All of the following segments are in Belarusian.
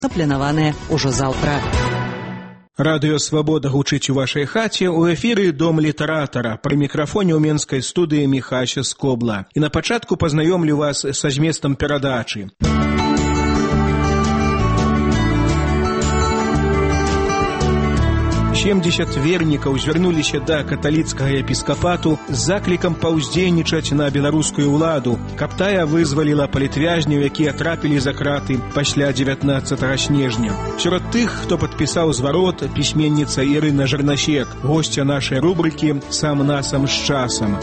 запланаваныя ўжо заўтра. Радыё «Свабода» гучыць у вашай хаце. У эфіры «Дом літаратара». Пры мікрафоне ў менскай студыі Міхася Скобла. І на пачатку пазнаёмлю вас са зместам перадачы. 70 вернікаў звярнуліся да каталіцкага епіскапату з заклікам паўздзейнічаць на беларускую ўладу, каб тая вызваліла палітвязняў, якія трапілі за краты пасля 19 снежня. Сярод тых, хто падпісаў зварот, пісьменніца Ірына Жарнасек, госця нашай рубрыкі «Сам-насам з часам».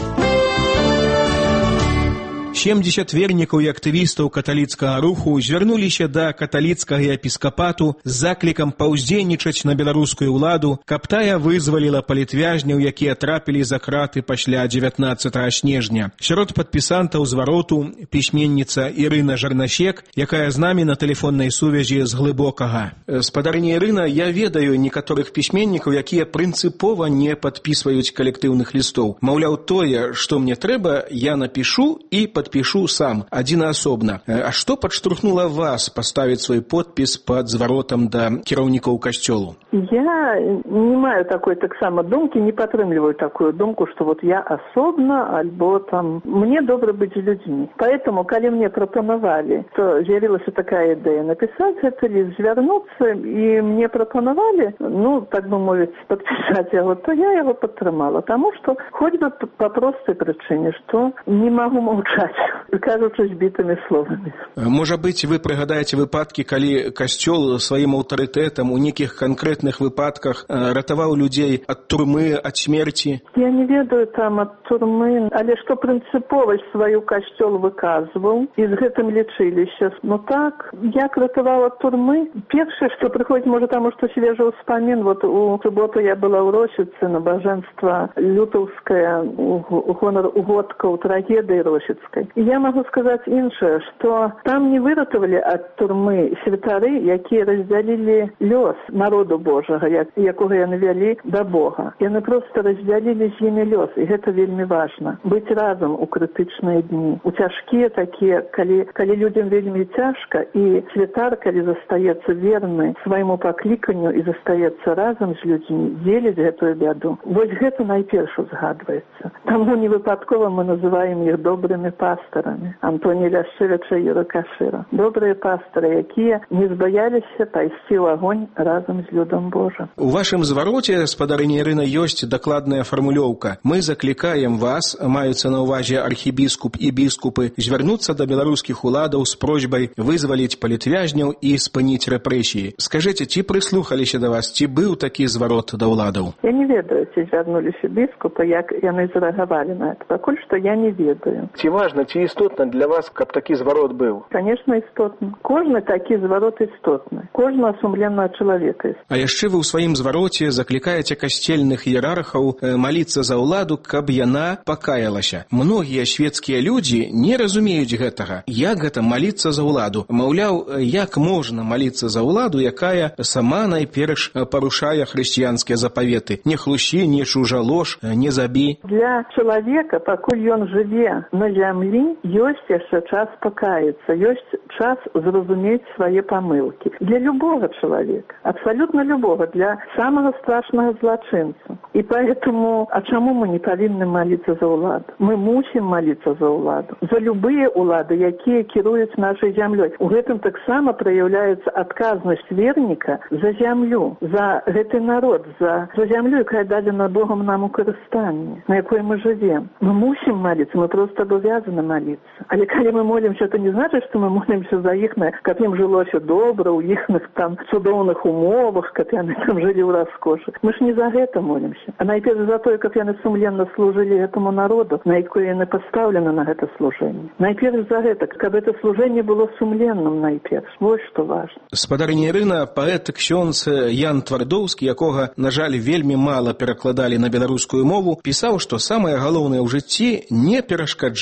70 вернікаў і актывістаў каталіцкага руху звярнуліся да каталіцкага епіскапату з заклікам паўздзейнічаць на беларускую ўладу, каб тая вызваліла палітвязняў, якія трапілі за краты пасля 19 снежня. Сярод падпісантаў звароту пісьменніца Ірына Жарнасек, якая з намі на тэлефоннай сувязі з глыбокага. Спадарыня Ірына, я ведаю некаторых пісьменнікаў, якія прынцыпова не падпісваюць калектыўных лістоў. Маўляў, тое, што мне трэба, я напішу і подпишу сам, адзінаасобна. А што падштурхнула вас паставіць свой подпіс под зваротам да кіраўнікоў касцёлу? Я не маю такой таксама думкі, не падтрымліваю такую думку, што вот я асобна, альбо там... Мне добра быць з людзьмі. Поэтому, калі мне прапанавалі, то з'явілася такая ідэя напісаць гэты ліст, звярнуцца, і мне прапанавалі, ну, так бы мовіць, падпісаць яго, то я яго падтрымала. Таму што, хоць бы па простай прычыне, што не магу маўчаць, кажучы збітымі словамі. Можа быць, вы прыгадаеце выпадкі, калі касцёл сваім аўтарытэтам у нейкіх канкрэтных выпадках ратаваў людзей ад турмы, ад смерці? Я не ведаю там ад турмы, але што прынцыповасць сваю касцёл выказваў, і з гэтым лічыліся. Ну так, як ратаваў ад турмы? Першае, што прыходзіць, можа, таму, што свежы ўспамін, вот у суботу я была ў Росіцы, набажэнства лютаўскае, у гонар угодкаў трагедыі Росіцкай. Я могу сказаць іншае, што там не выратавалі ад турмы святары, якія раздзялілі лёс народу Божага, якога яны вялі да Бога. Яны проста раздзялілі з імі лёс, і гэта вельмі важна. Быць разам у крытычныя дні. У цяжкія такія, калі людзям вельмі цяжка, і святар, калі застаецца верны свайму пакліканню і застаецца разам з людзьмі, дзеліць гэтую бяду. Вось гэта найперш узгадваецца. Таму невыпадкова мы называем іх добрымі пастарамі. Антонія Ляшчевіча і Юра Кашыра. Добрыя пастары, якія не збаяліся пайсці ў агонь разам з людам Божым. У вашым звароце, спадарыня Ірына, ёсць дакладная фармулёўка. Мы заклікаем вас, маюцца на ўвазе архібіскуп і біскупы, звярнуцца да беларускіх уладаў з просьбай вызваліць палітвязняў і спыніць рэпрэсіі. Скажыце, ці прыслухаліся да вас, ці быў такі зварот да ўладаў? Я не ведаю, ці звярнуліся біскупы, як яны зарэагавалі на это. Пакуль што я не ведаю. Ці важна, ці істотна для вас, каб такі зварот быў? Конечно, істотна. Кожны такі зварот істотны. Кожна сумленная чалавека. А яшчэ вы ў сваім звароце заклікаеце касцельных іерархаў маліцца за ўладу, каб яна пакаялася. Многія свецкія людзі не разумеюць гэтага. Як гэта маліцца за ўладу? Маўляў, як можна маліцца за ўладу, якая сама найперш парушае хрысціянскія запаветы? Не хлусі, не чужалож, не забі. Для чалавека, пакуль ён жыве на зямлі, ёсць яшчэ час пакаяцца, ёсць час зразумець свае памылкі. Для любога чалавека, абсалютна любога, для самага страшнага злачынца. І поэтому, а чаму мы не павінны маліцца за ўладу? Мы мусім маліцца за ўладу. За любыя ўлады, якія кіруюць нашай зямлёй. У гэтым таксама праяўляецца адказнасць верніка за зямлю, за гэты народ, за зямлю, якая дадзена Богом нам у карыстанне, на якой мы жывем. Мы мусім маліцца, мы просто абавязаны маліцца. Але калі мы молімся, то не значыць, што мы молімся за іх, каб ім жылося добра, у іхных там цудоўных умовах, каб яны там жылі ў раскошы. Мы ж не за гэта молімся, а найперш за тое, каб яны сумленна служылі гэтаму народу, на якое яны пастаўлены на гэта служэнне. Найперш за гэта, каб гэта служэнне было сумленным найперш. Вось што важна. Спадарыня Ірына, паэт ксёндз Ян Твардоўскі, якога, на жаль, вельмі мала перакладалі на беларускую мову, пісаў, што самае галоўнае ў жыцці не перашкаджаць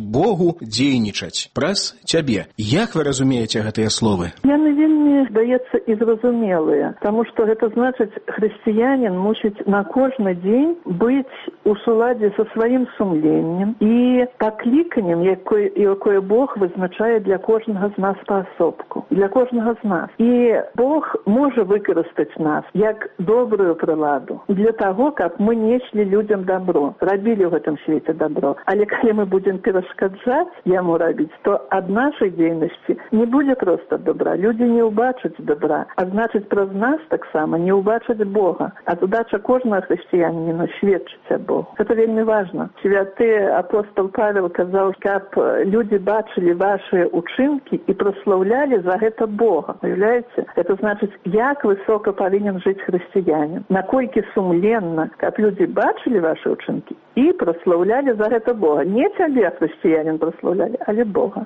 Богу дзейнічаць праз цябе. Як вы разумееце гэтыя словы? Яны вельмі, здаецца, і зразумелыя, таму што гэта значыць, хрысціянін мусіць на кожны дзень быць у суладзе са сваім сумленнем і пакліканнем, якое Бог вызначае для кожнага з нас паасобку, для кожнага з нас. І Бог можа выкарыстаць нас як добрую прыладу для таго, каб мы неслі людзям добро, рабілі ў гэтым свеце добро. Але калі мы будзем перашкаджаць яму рабіць, то ад нашай дзейнасці не будзе проста добра. Людзі не ўбачаць добра, а значыць, праз нас таксама не ўбачаць Бога. А задача кожнага хрысціяніна сведчыць аб Богу. Гэта вельмі важна. Святы апостол Павел казаў, каб людзі бачылі вашыя учынкі і праслаўлялі за гэта Бога. Уяўляеце? Гэта значыць, як высока павінен жыць хрысціянін. Наколькі сумленна, каб людзі бачылі вашы учынкі і праслаўлялі за гэта Бога. Не цябе, хрысціянін, праслаўлялі, але Бога.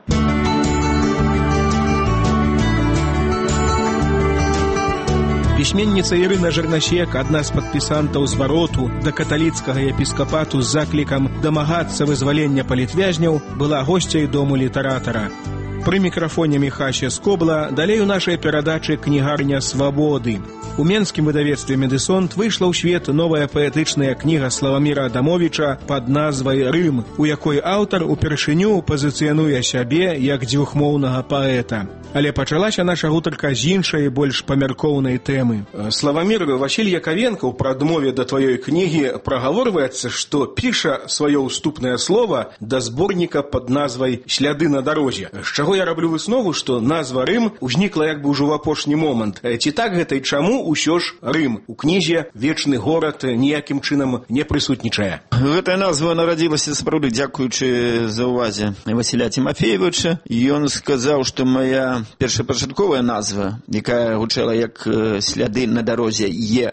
Пісьменніца Ірына Жырнасек, адна з падпісантаў звароту да каталіцкага епіскапату з заклікам дамагацца вызвалення палітвязняў, была госцяй дому літаратара. Пры мікрафоне Міхася Скобла, далей у нашай перадачы «Кнігарня свабоды». У менскім выдавецтве «Медысонт» выйшла ў свет новая паэтычная кніга Славаміра Адамовіча пад назвай «Рым», у якой аўтар упершыню пазіцыянуе сябе як дзвюхмоўнага паэта. Але пачалася наша гутарка з іншай, больш памяркоўнай тэмы. Славамір, Васіль Яковенко ў прадмове да тваёй кнігі прагаворваецца, што піша сваё ўступнае слова да зборніка пад назвай «Сляды на дарозе». З чаго я раблю выснову, што назва «Рым» узнікла як бы ўжо ў апошні момант. Ці так гэта і чаму ўсё ж Рым? У кнізе вечны горад ніякім чынам не прысутнічае. Гэтая назва нарадзілася сапраўды дзякуючы за ўвазе Васіля Тимофеевича. Ён сказаў, што моя першапачатковая назва, якая гучала як «Сляды на дарозе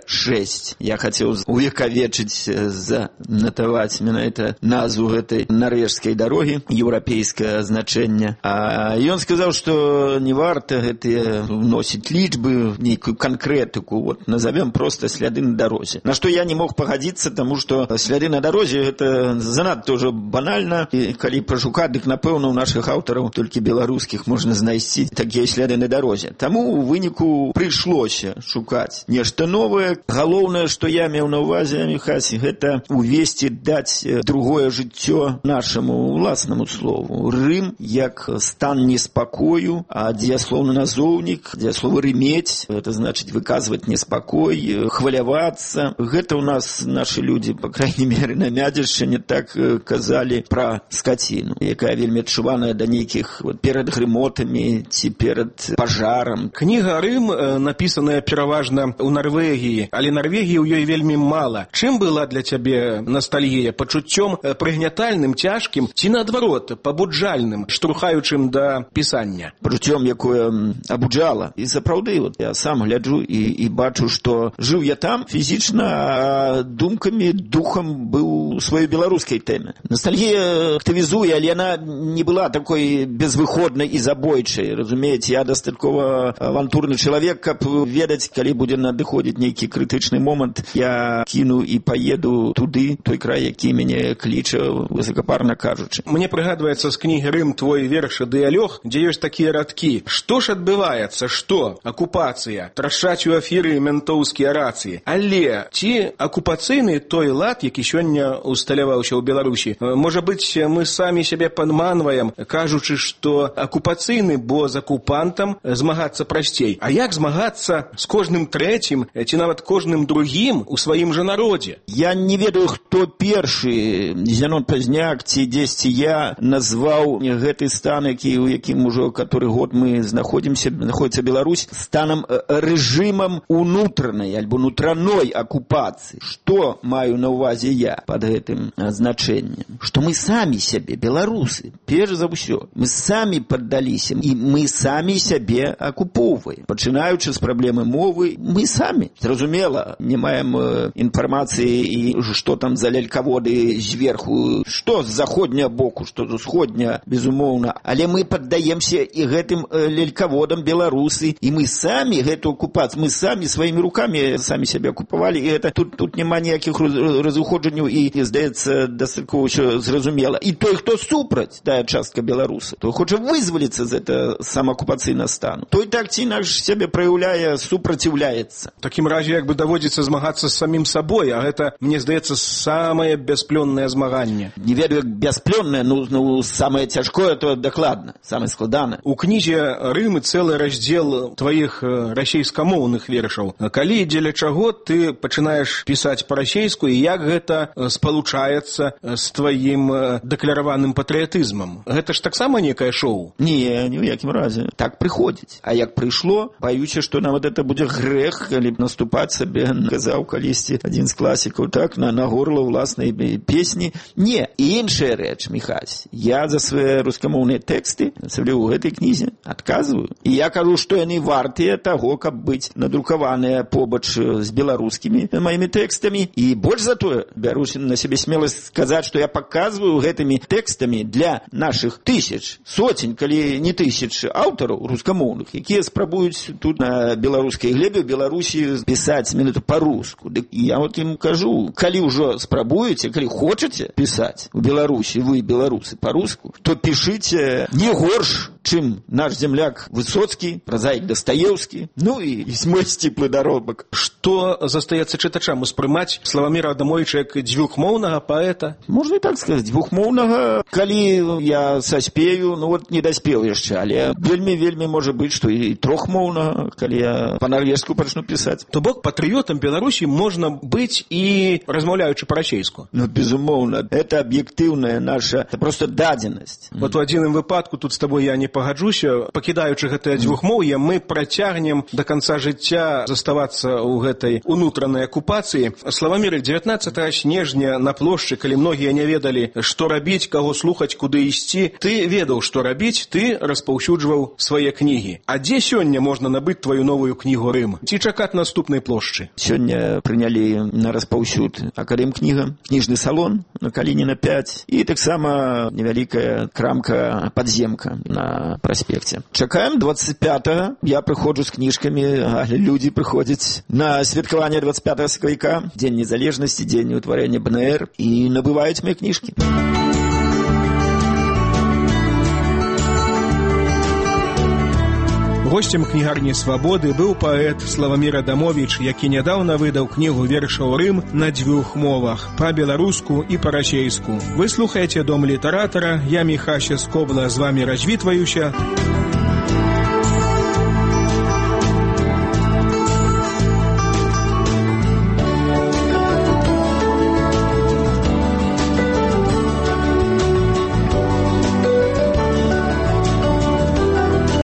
Е6». Я хацеў увекавечыць, занатаваць менавіта назву гэтай нарвежскай дарогі, еўрапейскае значэнне. А ён сказаў, што не варта гэтыя вносіць лічбы, нейкую канкрэтыку, вот назовем просто «Сляды на дарозе». На што я не мог пагадзіцца, таму што «Сляды на дарозе» гэта занадта ўжо банальна, і калі пашукаць, дык напэўна у нашых аўтараў толькі беларускіх можна знайсці такія сляды на дарозе. Таму у выніку прыйшлося шукаць нешта новае. Галоўнае, што я меў на ўвазе, Міхась, гэта увесці, даць другое жыццё нашаму уласнаму слову. Рым як стан неспакою, а дзеяслоўны назоўнік, дзеяслова рымець, это значыць выказваць неспакой, хвалявацца. Гэта ў нас нашы людзі, па крайней меры, на Мядзельшчыне так казалі пра скаціну, якая вельмі адчуваная да нейкіх перад грымотамі ці перад пажарам. Кніга «Рым» напісаная пераважна ў Нарвегіі, але Нарвегіі ў ёй вельмі мала. Чым была для цябе ностальгія? Пачуццём прыгнятальным, цяжкім ці, наадварот, пабуджальным, штурхаючым да пісання? Пачуццём, якое абуджала. І сапраўды, вот, я сам гляджу і бачу, што жыў я там фізічна, а думкамі, духам быў у сваёй беларускай тэме. Ностальгія актывізуе, але яна не была такой безвыходнай і забойчай. Разумееце, я дастаткова авантурны чалавек, каб ведаць, калі будзе надыходзіць нейкі крытычны момант, я кіну і паеду туды, той край, які мяне кліча, высокапарна кажучы. Мне прыгадваецца з кнігі «Рым» твой верш «Дыялог», дзе ёсць такія радкі. Што ж адбываецца? Што? Акупацыя. Трашчаць у эфіры ментоўскія рацыі. Але ці акупацыйны той лад, які сёння усталяваўся ў Беларусі? Можа быць, мы самі сябе падманваем, кажучы, што акупацыйны, бо з акупантам змагацца прасцей. А як змагацца з кожным трэцім ці нават кожным другім у сваім жа народзе? Я не ведаю, хто першы, Зянон Пазняк ці дзесьці я, назваў гэты стан, у якім ужо каторы год мы знаходзіцца Беларусь, станам рэжымам унутранай альбо нутраной акупацыі. Што маю на ўвазе я пад гэтым значэннем? Што мы самі сябе, беларусы, перш за ўсё, мы самі паддаліся, і мы самі сябе акупоўваем. Пачынаючы з праблемы мовы, мы самі. Зразумела, не маем інфармацыі, і што там за лялькаводы зверху, што з заходняга боку, што з усходняга, безумоўна. Але мы паддаемся і гэтым лелькаводам беларусы, і мы самі гэту акупацыю, мы самі сваімі рукамі самі сябе акупавалі, і гэта тут няма ніякіх разыходжанняў, і здаецца, дастаткова ўсё зразумела. І той, хто супраць, тая частка беларусаў, той хоча вызваліцца з гэта самаакупацыйнага стану, той так ці інакш сябе праяўляе, супраціўляецца. Такім разе як бы даводзіцца змагацца з самім сабой, а гэта, мне здаецца, самае бясплённае змаганне. Не ведаю, як бясплённае, ну самае цяжкое, то дакладна, самае складанае. У кнізе «Рым» цэлы раздзел тваіх расейскамоўных вершаў. Калі і дзеля чаго ты пачынаеш пісаць па-расейску, і як гэта спалучаецца з тваім дэклараваным патрыятызмам? Гэта ж таксама некае шоу? Не, ні ў якім разе. Так прыходзіць. А як прыйшло, баюся, што нават гэта будзе грэх, калі б наступаць сабе, казаў калісьці адзін з класікаў, так, на горла ўласнай песні. Не, і іншая рэч, Міхась. Я за свае рускамоўныя тэксты, асабліва ў гэтай кнізе, адказваю. І я кажу, што яны вартыя таго, каб быць надрукаваныя побач з беларускімі маімі тэкстамі. І больш за тое, бяру на сябе смеласць сказаць, што я паказваю гэтымі тэкстамі для нашых тысяч, сотень, калі не тысяч аўтараў рускамоўных, якія спрабуюць тут на беларускай глебе ў Беларусі пісаць менавіта па-руску. Дык я вот ім кажу, калі ўжо спрабуеце, калі хочаце пісаць у Беларусі, вы беларусы па-руску, то пішыце не горш, чым наш земляк Высоцкі, празаік Дастаеўскі, ну і мой сціплы даробак. Што застаецца чытачам успрымаць Славаміра Адамовіча як дзвюхмоўнага паэта? Можна і так сказаць, двухмоўнага, калі я саспею, ну вот не даспеў яшчэ, але вельмі можа быць, што і трохмоўнага, калі я па-нарвежску пачну пісаць. То бок патрыётам Беларусі можна быць і размаўляючы па-расейску? Ну, безумоўна, это аб'ектыўная наша, это просто дадзенасць. Вот у адзіным выпадку тут з табой я не пагаджуся. Пакідаючы гэтае дзвюхмоўе, мы працягнем да канца жыцця заставацца ў гэтай унутранай акупацыі. Славамір, 19 снежня на плошчы, калі многія не ведалі, што рабіць, каго слухаць, куды ісці, ты ведаў, што рабіць, ты распаўсюджваў свае кнігі. А дзе сёння можна набыць тваю новую кнігу «Рым»? Ці чакаць наступнай плошчы? Сёння прынялі на распаўсюд Академ кніга, кніжны салон на Калініна 5 і таксама невялікая крамка «Падземка» на праспекце. Чакаем 25-го, я прыходжу з кніжкамі, а людзі прыходзяць на святкаванне 25 сакавіка, Дзень незалежнасці, дзень утварэння БНР, і набываюць мае кніжкі. Госцем кнігарні «Свабоды» быў паэт Славамір Адамовіч, які нядаўна выдаў кнігу вершаў «Рым» на дзвюх мовах – па-беларуску і па-расейску. Вы слухаеце «Дом літаратара», я Міхася Скобла з вамі развітваюся.